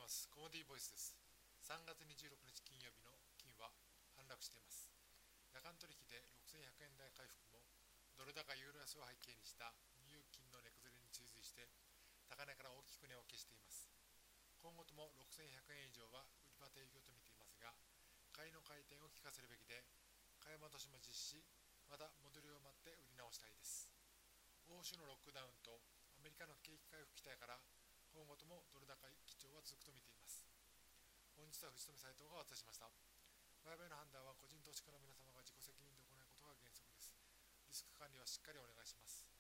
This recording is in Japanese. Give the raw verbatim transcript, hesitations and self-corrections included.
。コモディボイスです。さんがつにじゅうろくにち金曜日の金は反落しています。夜間取引でろくせんひゃくえん台回復も、ドル高ユーロ安を背景にしたニューヨーク金の値崩れに追随して、高値から大きく値を消しています。今後ともろくせんひゃくえん以上は売り場提供と見ていますが、買いの回転を利かせるべきで、買い戻しも実施し、また戻りを待って売り直したいです。欧州のロックダウンとアメリカの景気回復期待から、今後ともドル高基調は続くと見ています。本日は藤富斉藤がお伝えしました。売買の判断は個人投資家の皆様が自己責任で行うことが原則です。リスク管理はしっかりお願いします。